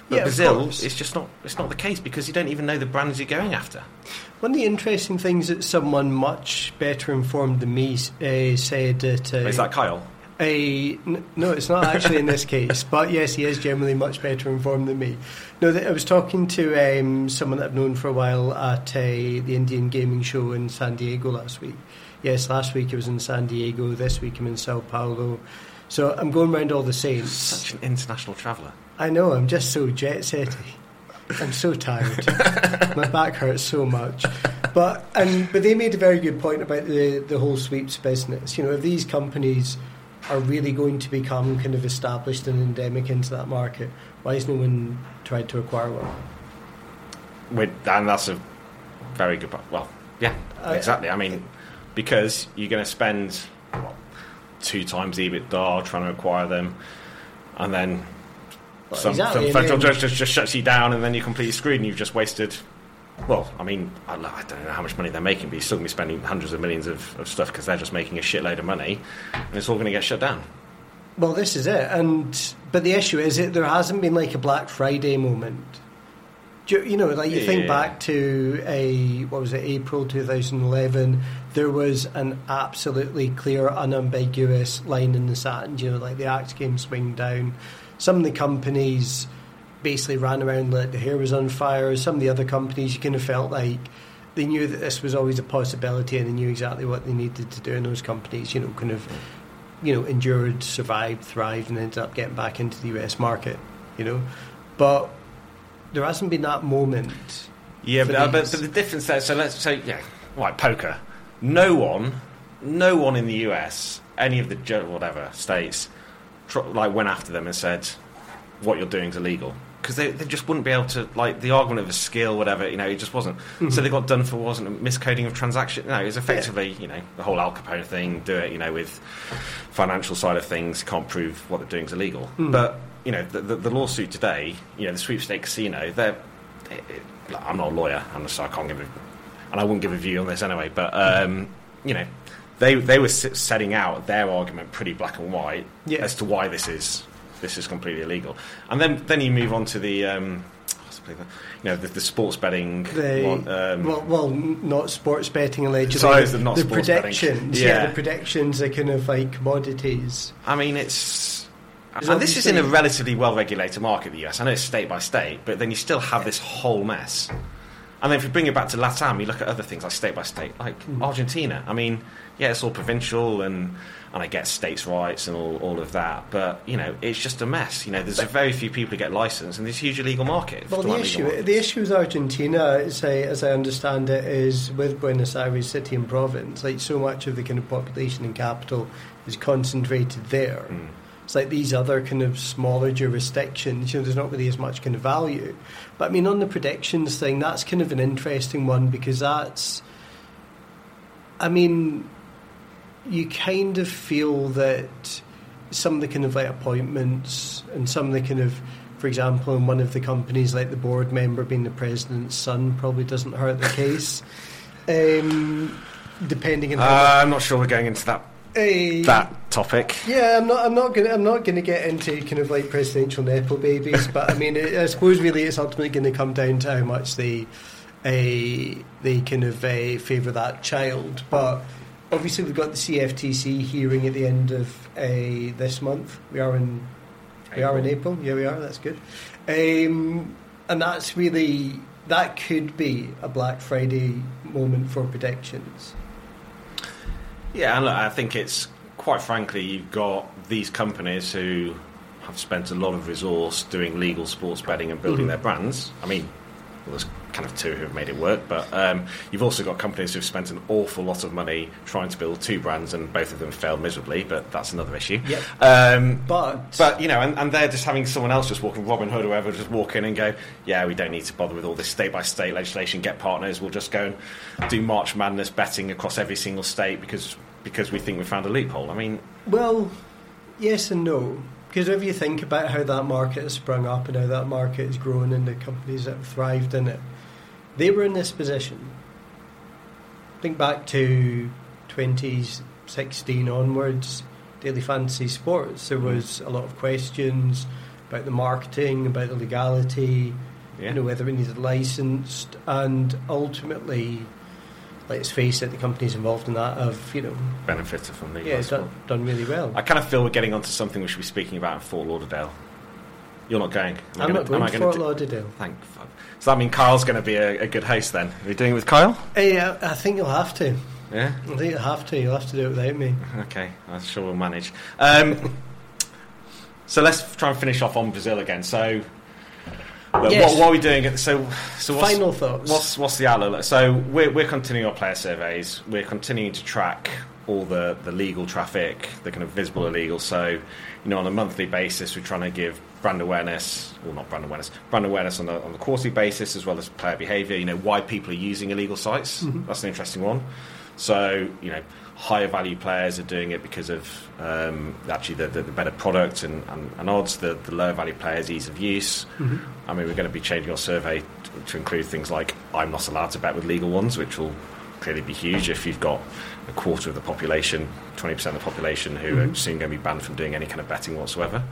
But
Yeah, of
Brazil,
course.
it's just not. It's not the case because you don't even know the brands you're going after.
One of the interesting things that someone much better informed than me uh, said that... Uh,
Is that Kyle?
A, n- no, it's not actually in this case, but yes, he is generally much better informed than me. No, th- I was talking to um, someone that I've known for a while at uh, the Indian Gaming Show in San Diego last week. Yes, last week I was in San Diego, this week I'm in Sao Paulo. So I'm going around all the same.
Such an international traveller.
I know, I'm just so jet-setty. I'm so tired. My back hurts so much. But and but they made a very good point about the, the whole sweeps business. You know, if these companies are really going to become kind of established and endemic into that market, why has no one tried to acquire one?
With, and that's a very good point. Well, yeah,
I-
exactly. I mean, because you're going to spend what, two times EBITDA trying to acquire them, and then
Well,
some,
exactly,
some
and
federal
then-
judge just, just shuts you down, and then you're completely screwed, and you've just wasted. Well, I mean, I, I don't know how much money they're making, but you're still going to be spending hundreds of millions of, of stuff because they're just making a shitload of money, and it's all going to get shut down.
Well, this is it. And but the issue is that there hasn't been like a Black Friday moment. Do you, you know, like you think
Yeah.
back to a what was it, April two thousand eleven. There was an absolutely clear, unambiguous line in the sand. You know, like the axe came swing down. Some of the companies basically ran around like the hair was on fire. Some of the other companies, you kind of felt like they knew that this was always a possibility, and they knew exactly what they needed to do. In those companies, you know, kind of. you know, endured, survived, thrived, and ended up getting back into the U S market, you know. But there hasn't been that moment.
Yeah,
for
but, uh, but,
these.
but the difference there. So let's say, yeah, like poker. No one, no one in the U S, any of the ju- whatever states, tr- like went after them and said, "What you're doing is illegal," because they, they just wouldn't be able to. Like the argument of a skill, whatever, you know, it just wasn't.
Mm-hmm.
So they got done for wasn't a miscoding of transaction. No, it was effectively, you know, the whole Al Capone thing. Do it, you know, with financial side of things, can't prove what they're doing is illegal.
Mm.
But you know, the, the, the lawsuit today, you know, the sweepstakes casino, they're. It, it, I'm not a lawyer, and so I can't give a, and I wouldn't give a view on this anyway. But um, you know, they they were s- setting out their argument pretty black and white
Yeah.
as to why this is this is completely illegal. And then then you move on to the um, what's the, you know, the, the sports betting.
The,
one, um,
well, well, n- not sports betting allegedly.
Sorry, it's not
the
sports betting.
predictions, yeah.
Yeah.
the predictions are kind of like commodities.
I mean, it's.
It's
And this is in a
obviously-
relatively well-regulated market, the U S. I know it's state by state, but then you still have this whole mess. And then if you bring it back to LATAM, you look at other things like state by state, like
Mm.
Argentina. I mean, yeah, it's all provincial, and and I get states' rights and all, all of that, but you know, it's just a mess. You know, there's a very few people who get licensed, and there's a huge illegal market.
Well,
to
the
like
issue,
legal markets.
the issue with Argentina, is, uh, as I understand it, is with Buenos Aires city and province. Like so much of the kind of population and capital is concentrated there.
Mm.
It's like these other kind of smaller jurisdictions, you know, there's not really as much kind of value. But I mean, on the predictions thing, that's kind of an interesting one because that's, I mean, you kind of feel that some of the kind of like appointments and some of the kind of, for example, in one of the companies, like the board member being the president's son probably doesn't hurt the case. Um, depending on how
Uh, I'm not sure we're going into that
Uh,
that topic.
yeah, I'm not. I'm not going. I'm not going to get into kind of like presidential nepo babies, but I mean, it, I suppose really it's ultimately going to come down to how much they, uh, they kind of uh, favour that child. But obviously, we've got the C F T C hearing at the end of uh, this month. We are in. We are in April. Yeah, we are. That's good. Um, and that's really that could be a Black Friday moment for predictions.
Yeah, and look, I think it's quite frankly, you've got these companies who have spent a lot of resource doing legal sports betting and building
Mhm.
their brands. I mean, well, there's kind of two who have made it work, but um, you've also got companies who've spent an awful lot of money trying to build two brands, and both of them failed miserably. But that's another issue.
Yep.
Um,
But
but you know, and, and they're just having someone else just walking, Robin Hood or whoever, just walk in and go, yeah, we don't need to bother with all this state by state legislation. Get partners. We'll just go and do March Madness betting across every single state because. because we think we found a loophole. I mean...
Well, yes and no. Because if you think about how that market has sprung up and how that market has grown and the companies that have thrived in it, they were in this position. Think back to twenty sixteen onwards, Daily Fantasy Sports. There was a lot of questions about the marketing, about the legality,
Yeah.
you know, whether it needed licensed, and ultimately, let's face it, the companies involved in that have, you know,
Benefited from the
yeah, done, done really well.
I kind of feel we're getting onto something we should be speaking about in Fort Lauderdale. You're not going. Am I
I'm
gonna,
not going
am I
to
gonna
Fort
do-
Lauderdale.
Thank fuck. So that means Kyle's going to be a, a good host then. Are we doing it with Kyle?
Hey, I, I think you'll have to.
Yeah.
I think you'll have to. You'll have to do it without me.
Okay, I'm sure we'll manage. Um, so let's try and finish off on Brazil again. So, look,
Yes.
what, what are we doing? So, so what's,
Final thoughts.
What's what's the outlook? So we're we're continuing our player surveys. We're continuing to track all the, the legal traffic, the kind of visible illegal. So, you know, on a monthly basis, we're trying to give brand awareness, well, not brand awareness, brand awareness on the on the quarterly basis, as well as player behaviour. You know, why people are using illegal sites.
Mm-hmm.
That's an interesting one. So, you know, higher value players are doing it because of um, actually the, the, the better product and, and, and odds. The, the lower value players, ease of use.
Mm-hmm.
I mean, we're going to be changing our survey to, to include things like I'm not allowed to bet with legal ones, which will clearly be huge if you've got a quarter of the population, twenty percent of the population who
Mm-hmm.
are soon going to be banned from doing any kind of betting whatsoever.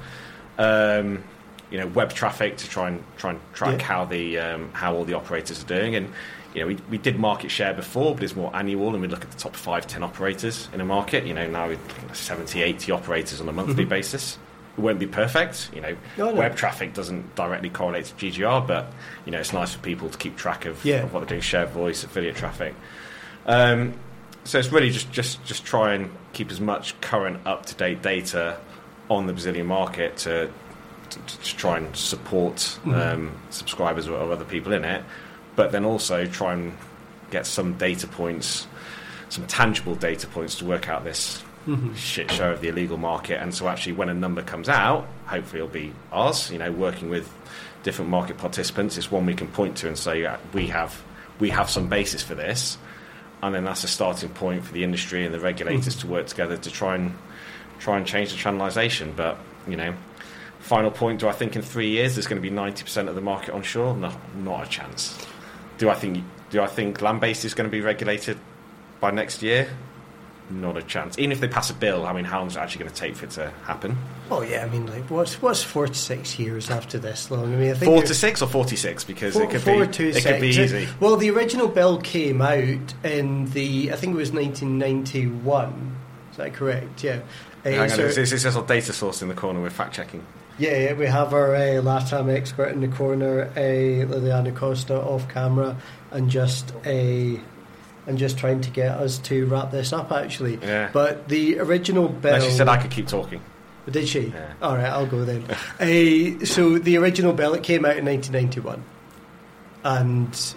Um, you know, web traffic to try and try and track
Yeah.
how the um, how all the operators are doing. And you know, we, we did market share before, but it's more annual, and we look at the top five, ten operators in a market. You know, now we're looking at seventy, eighty operators on a monthly
Mhm.
basis. It won't be perfect. You know,
No, no.
web traffic doesn't directly correlate to G G R, but you know, it's nice for people to keep track of,
Yeah.
of what they're doing, share voice, affiliate traffic. Um, so it's really just, just, just try and keep as much current, up-to-date data on the Brazilian market to, to, to try and support
Mhm.
um, subscribers or, or other people in it, but then also try and get some data points, some tangible data points to work out this
Mhm.
shit show of the illegal market. And so actually when a number comes out, hopefully it'll be ours, you know, working with different market participants. It's one we can point to and say, yeah, we have we have some basis for this. And then that's a starting point for the industry and the regulators
Mhm.
to work together to try and try and change the channelization. But, you know, final point, do I think in three years there's going to be ninety percent of the market onshore? No, not a chance. Do I think do I think land-based is going to be regulated by next year? Not a chance. Even if they pass a bill, I mean, how long is it actually going to take for it to happen?
Oh yeah, I mean, like, what's what's four to six years after this long? I mean, I think
Four
you're-
to six or forty-six? Because
four,
it could
four
be
to
it
six.
could be easy.
Well, the original bill came out in the I think it was nineteen ninety-one. Is that correct? Yeah. Uh,
Hang on,
so-
is this is our data source in the corner? We're fact checking.
Yeah, yeah, we have our uh, LATAM expert in the corner, uh, Liliana Costa, off camera, and just a. And just trying to get us to wrap this up, actually.
Yeah.
But the original bill.
No, she said I could keep talking.
Did she?
Yeah.
All right, I'll go then. uh, so the original bill, it came out in nineteen ninety-one, and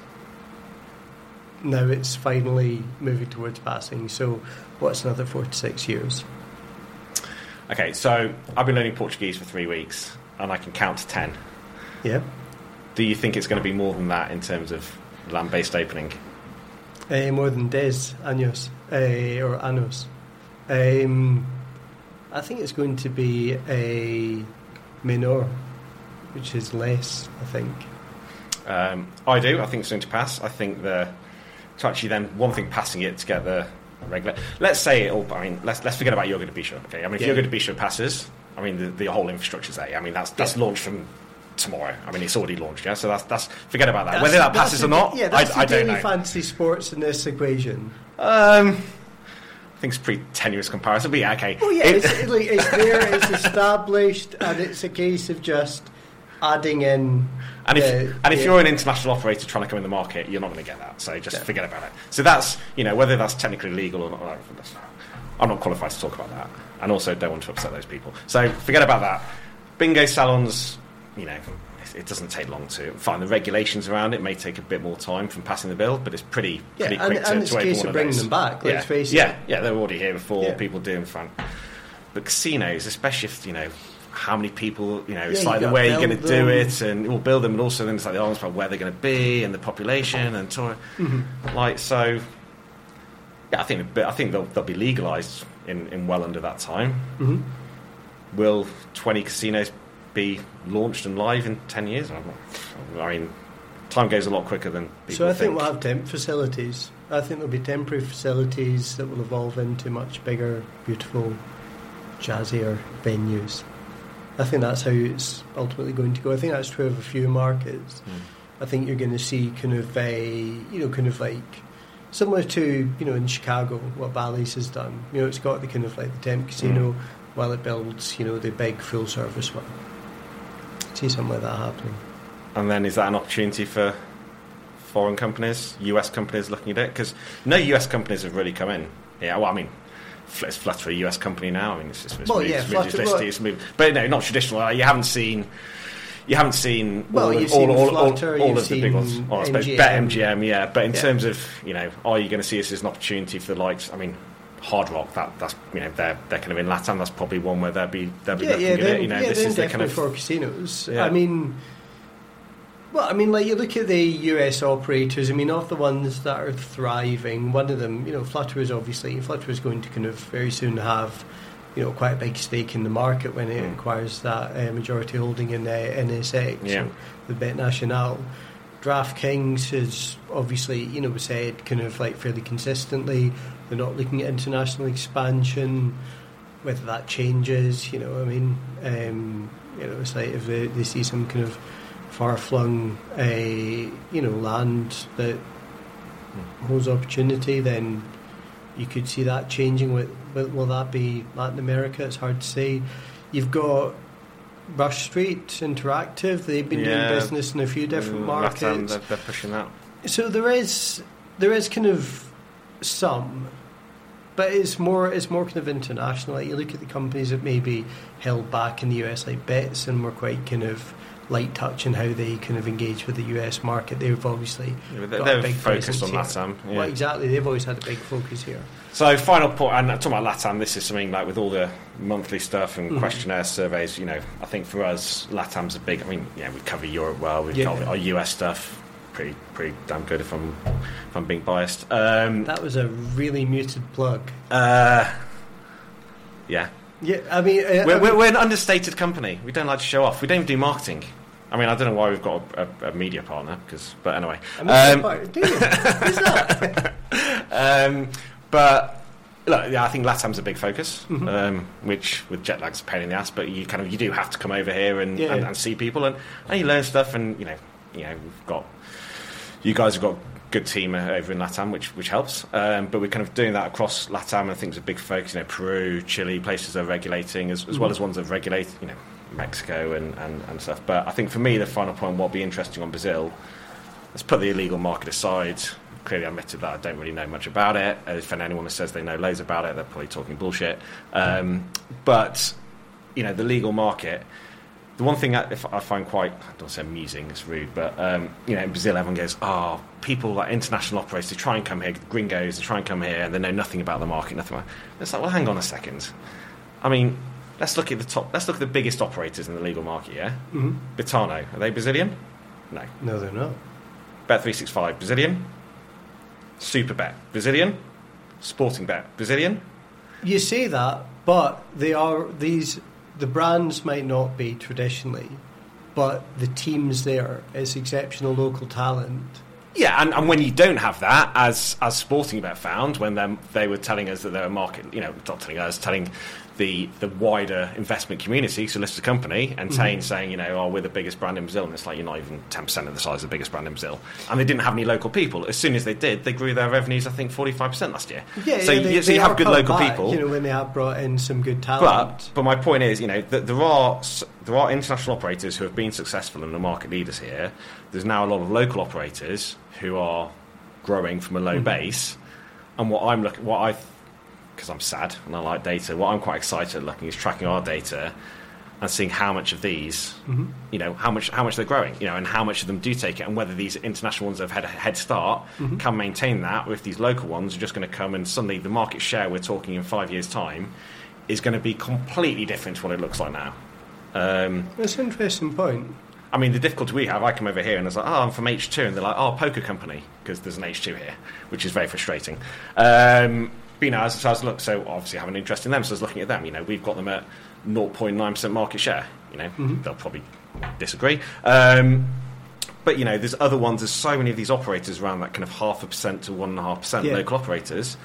now it's finally moving towards passing. So what's another four to six years?
Okay, so I've been learning Portuguese for three weeks, and I can count to ten.
Yeah.
Do you think it's going to be more than that in terms of land-based opening?
Uh, more than des años uh, or años. Um, I think it's going to be a menor, which is less, I think.
Um, I do. I think it's going to pass. I think the to actually then one thing passing it to get the regular. Let's say it all. I mean, let's let's forget about Yoga de Bisho. Okay. I mean, if
Yeah.
Yoga de Bisho passes, I mean the, the whole infrastructure's there. I mean that's that's
Yeah.
launched from tomorrow. I mean it's already launched. Yeah. So that's that's forget about that.
That's
Whether that
the-
passes
that's
or
the-
not,
yeah, that's
I,
the
I don't
daily
know.
fantasy sports in this equation.
Um, I think it's a pretty tenuous comparison, but yeah, okay.
Oh yeah,
It-
it's, like, it's there, it's established, and it's a case of just adding in.
And if
the-
and if
the-
you're an international operator trying to come in the market, you're not going to get that. So just
Yeah.
forget about it. So that's you know whether that's technically legal or not. or- I'm not qualified to talk about that, and also don't want to upset those people. So forget about that. Bingo salons, you know, it, it doesn't take long to find the regulations around it. May take a bit more time from passing the bill, but it's pretty
yeah,
pretty
and,
quick to,
and it's
to
a
open
case
one
of
of
bringing
those.
them back. Let's
yeah.
face it.
Yeah, yeah, they were already here before.
Yeah.
People doing fun, but casinos, especially if you know. How many people, you know, it's
Yeah,
like
you
the
gotta
way you're going to
build
do
them.
it, and we'll build them, and also then it's like the arguments about where they're going to be, and the population, and tour.
Mm-hmm.
Like, so, yeah, I think, but I think they'll, they'll be legalised in, in well under that time.
hmm
Will twenty casinos be launched and live in ten years? I'm not, I mean, time goes a lot quicker than people
So I think
think.
we'll have temp facilities. I think there'll be temporary facilities that will evolve into much bigger, beautiful, jazzier venues. I think that's how it's ultimately going to go. I think that's true of a few markets.
Mm.
I think you're going to see kind of a, you know, kind of like similar to, you know, in Chicago, what Bally's has done. You know, it's got the kind of like the temp casino mm. while it builds, you know, the big full service one. See something like that happening.
And then is that an opportunity for foreign companies, U S companies looking at it? Because no U S companies have really come in. Yeah, well, I mean, it's Flutter a U S company now. I mean, it's just it's
well,
moved,
yeah,
it's
Flutter,
moved,
well,
it's moved, but no, not traditional. Like, you haven't seen, you haven't seen
well,
all,
you've
all,
seen
all,
Flutter,
all, all
you've
of the big ones.
seen
Well, I suppose
M G M.
Bet M G M, yeah. But in
yeah.
terms of, you know, are you going to see this as an opportunity for the likes? I mean, Hard Rock, that that's you know they're they're kind of in LATAM. That's probably one where they'll be they'll be
yeah,
looking
yeah,
at it. You know,
yeah,
this is the kind of
for casinos.
Yeah.
I mean. Well, I mean, like, you look at the U S operators, I mean, of the ones that are thriving, one of them, you know, Flutter is obviously, Flutter is going to kind of very soon have, you know, quite a big stake in the market when it mm. acquires that uh, majority holding in uh, N S X,
yeah.
so the Bet Nacional. DraftKings has obviously, you know, said kind of like fairly consistently they're not looking at international expansion. Whether that changes, you know, I mean, um, you know, it's like if they, they see some kind of far-flung, uh, you know, land that holds opportunity, then you could see that changing. With, will that be Latin America? It's hard to say. You've got Rush Street Interactive. They've been
yeah.
doing business in a few different
mm,
markets.
Latin, they're, they're pushing that.
So there is there is kind of some, but it's more it's more kind of international. Like, you look at the companies that maybe held back in the U S, like Bets, and were quite kind of light touch in how they kind of engage with the U S market. They've obviously
yeah, they're,
got
they're
a big
focused on
here.
LATAM. Yeah.
Well, exactly. They've always had a big focus here.
So, final point, and talking about LATAM, this is something like with all the monthly stuff and
mm-hmm.
questionnaire surveys, you know, I think for us, LATAM's a big, I mean, yeah, we cover Europe well, we've
yeah.
got our U S stuff, pretty pretty damn good if I'm, if I'm being biased. Um,
that was a really muted plug.
Uh, yeah.
Yeah, I mean... Uh,
we're,
I mean
we're, we're an understated company. We don't like to show off. We don't even do marketing. I mean, I don't know why we've got a, a, a media partner, because, but anyway.
A media um, partner? Do you? Who's that?
um, but look, yeah, I think LATAM's a big focus,
mm-hmm. um,
which with jet lag's a pain in the ass. But you kind of you do have to come over here and,
yeah.
and, and see people, and, and you learn stuff. And you know, you know, we've got you guys have got a good team over in LATAM, which which helps. Um, but we're kind of doing that across LATAM, and I think it's a big focus. You know, Peru, Chile, places that are regulating, as, as mm-hmm. well as ones that have regulated. You know, Mexico and, and, and stuff. But I think for me, the final point, what will be interesting on Brazil, let's put the illegal market aside. Clearly, I admitted that I don't really know much about it. If anyone says they know loads about it, they're probably talking bullshit. Um, but, you know, the legal market, the one thing I, if I find quite, I don't say amusing, it's rude, but, um, you know, in Brazil, everyone goes, oh, people like international operators, they try and come here, gringos, they try and come here, and they know nothing about the market, nothing about it. It's like, well, hang on a second. I mean, let's look at the top, let's look at the biggest operators in the legal market, yeah?
Mm-hmm.
Bitano, are they Brazilian? No.
No, they're not.
Bet three sixty-five, Brazilian? Superbet, Brazilian? Sporting Bet, Brazilian?
You say that, but they are these. The brands might not be traditionally, but the teams there is exceptional local talent.
Yeah, and, and when you don't have that, as as Sporting Bet found when they they were telling us that they're a market, you know, not telling us, telling the the wider investment community, so listed company, and saying mm-hmm. saying you know, oh, we're the biggest brand in Brazil, and it's like you're not even ten percent of the size of the biggest brand in Brazil, and they didn't have any local people. As soon as they did, they grew their revenues, I think, forty-five percent last year.
Yeah,
so
yeah, they,
you, so
they
you have good local
back,
people,
you know, when they have brought in some good talent.
But but my point is, you know, that there are there are international operators who have been successful and the market leaders here. There's now a lot of local operators who are growing from a low mm-hmm. base, and what I'm looking, what I, because I'm sad and I like data, what I'm quite excited at looking is tracking our data and seeing how much of these, mm-hmm. you know, how much how much they're growing, you know, and how much of them do take it, and whether these international ones that have had a head start mm-hmm. can maintain that, or if these local ones are just going to come and suddenly the market share we're talking in five years' time is going to be completely different to what it looks like now. Um,
That's an interesting point.
I mean, the difficulty we have, I come over here and it's like, oh, I'm from H two, and they're like, oh, poker company, because there's an H two here, which is very frustrating. Um, but, you know, as, so I was look, so obviously I have an interest in them, so I was looking at them. You know, we've got them at zero point nine percent market share. You know, mm-hmm. they'll probably disagree. Um, but, you know, there's other ones, there's so many of these operators around that kind of half a percent to one and a half percent
yeah.
local operators.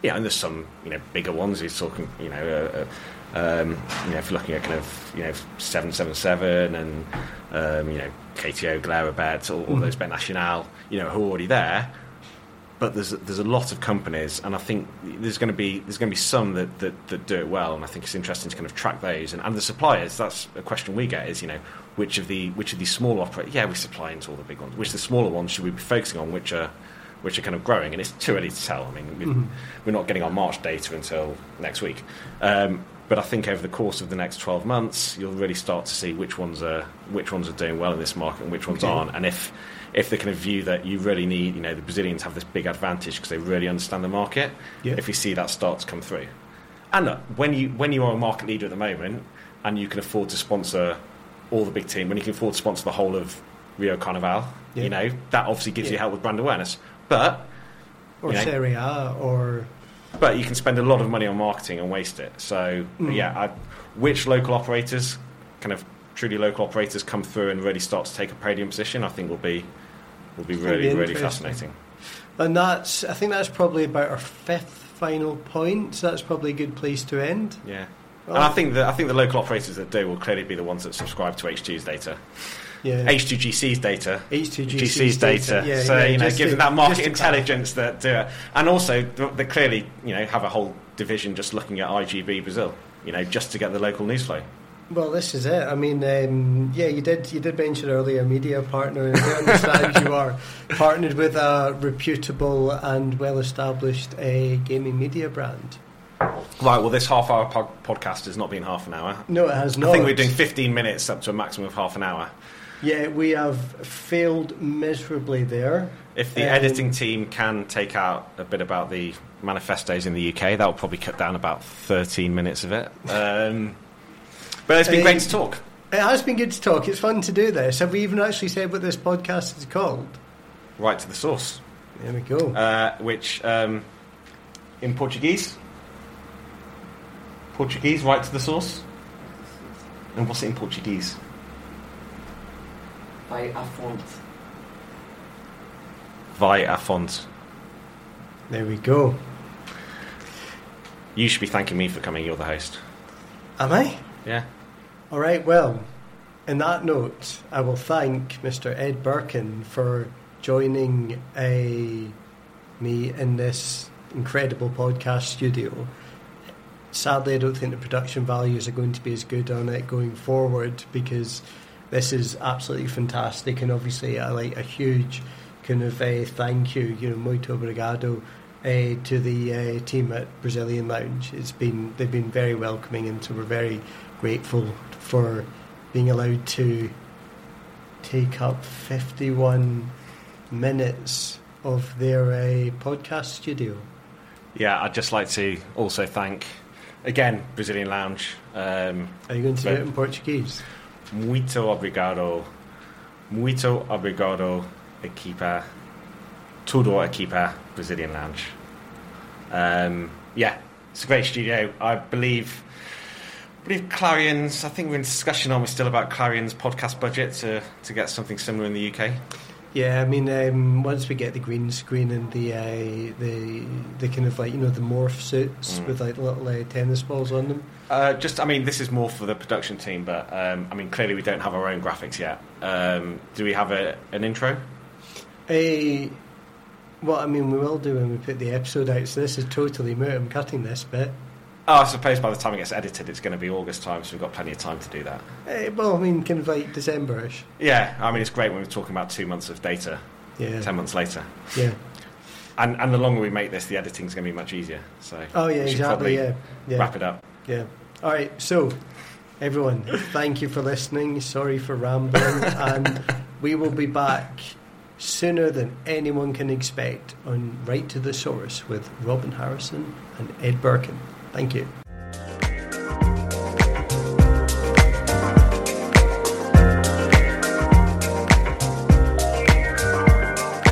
yeah, and there's some, you know, bigger ones. He's talking, you know, uh, um, you know, if you're looking at kind of, you know, seven seventy-seven and um, you know, K T O, Glarabet, all, all mm. those Bet National, you know, who are already there. But there's there's a lot of companies, and I think there's going to be there's going to be some that, that, that do it well, and I think it's interesting to kind of track those. And, and the suppliers, that's a question we get: is, you know, which of the which of these small operators? Yeah, we supply into all the big ones. Which of the smaller ones should we be focusing on? Which are which are kind of growing? And it's too early to tell. I mean, we, mm-hmm. we're not getting our March data until next week. Um, but I think over the course of the next twelve months, you'll really start to see which ones are which ones are doing well in this market and which ones okay. aren't. And if if they kind of view that you really need, you know, the Brazilians have this big advantage because they really understand the market, yeah. if you see that start to come through. And look, when you when you are a market leader at the moment and you can afford to sponsor all the big team, when you can afford to sponsor the whole of Rio Carnival, yeah. you know, that obviously gives yeah. you help with brand awareness. But
or you know, Serie A, or
but you can spend a lot of money on marketing and waste it. So mm. yeah, I, which local operators, kind of truly local operators, come through and really start to take a podium position, I think will be will be really really fascinating.
And that's I think that's probably about our fifth final point. So that's probably a good place to end.
Yeah, well, and I think that I think the local operators that do will clearly be the ones that subscribe to H two's data. Yeah. H two G C's data,
H two G C's data.
data. Yeah, so yeah, you know, gives them that market intelligence that do it, and also they clearly, you know, have a whole division just looking at I G B Brazil, you know, just to get the local news flow.
Well, this is it. I mean, um, yeah, you did you did mention earlier media partner, and I understand you are partnered with a reputable and well-established uh, gaming media brand.
Right, well, this half-hour pod- podcast has not been half an hour.
No, it has not.
I think we're doing fifteen minutes up to a maximum of half an hour.
Yeah, we have failed miserably there.
If the um, editing team can take out a bit about the manifestos in the U K, that will probably cut down about thirteen minutes of it. Um, but it's been um, great to talk.
It has been good to talk. It's fun to do this. Have we even actually said what this podcast is called?
Right to the Source.
There we go.
Uh, which, um, in Portuguese... Portuguese, right to the source? And what's it in Portuguese?
Vai à fonte.
Vai à fonte.
There we go.
You should be thanking me for coming. You're the host.
Am I?
Yeah.
All right, well, in that note, I will thank Mister Ed Birkin for joining a, me in this incredible podcast studio. Sadly, I don't think the production values are going to be as good on it going forward, because this is absolutely fantastic, and obviously I like a huge kind of uh, thank you, you know, muito obrigado uh, to the uh, team at Brazilian Lounge. It's been they've been very welcoming, and so we're very grateful for being allowed to take up fifty-one minutes of their uh, podcast studio.
Yeah, I'd just like to also thank, again, Brazilian Lounge. Um,
Are you going to do it in Portuguese?
Muito obrigado. Muito obrigado, equipa. Tudo equipa Brazilian Lounge. Um, yeah, it's a great studio. I believe... I believe Clarion's, I think we're in discussion, are we still, about Clarion's podcast budget to, to get something similar in the U K?
Yeah, I mean, um, once we get the green screen and the uh, the the kind of like, you know, the morph suits mm. with like little uh, tennis balls on them.
Uh, just, I mean, this is more for the production team, but um, I mean, clearly we don't have our own graphics yet. Um, do we have a, an intro?
Uh, well, I mean, we will do when we put the episode out. So this is totally moot. I'm cutting this bit.
Oh, I suppose by the time it gets edited, it's going to be August time, so we've got plenty of time to do that.
Uh, well, I mean, kind of like December-ish.
Yeah, I mean, it's great when we're talking about two months of data, yeah. ten months later.
Yeah.
And and the longer we make this, the editing's going to be much easier. So
oh, yeah,
we should
exactly,
probably
yeah. yeah.
wrap it up.
Yeah. All right, so, everyone, thank you for listening. Sorry for rambling. And we will be back sooner than anyone can expect on Right to the Source with Robin Harrison and Ed Birkin. Thank you.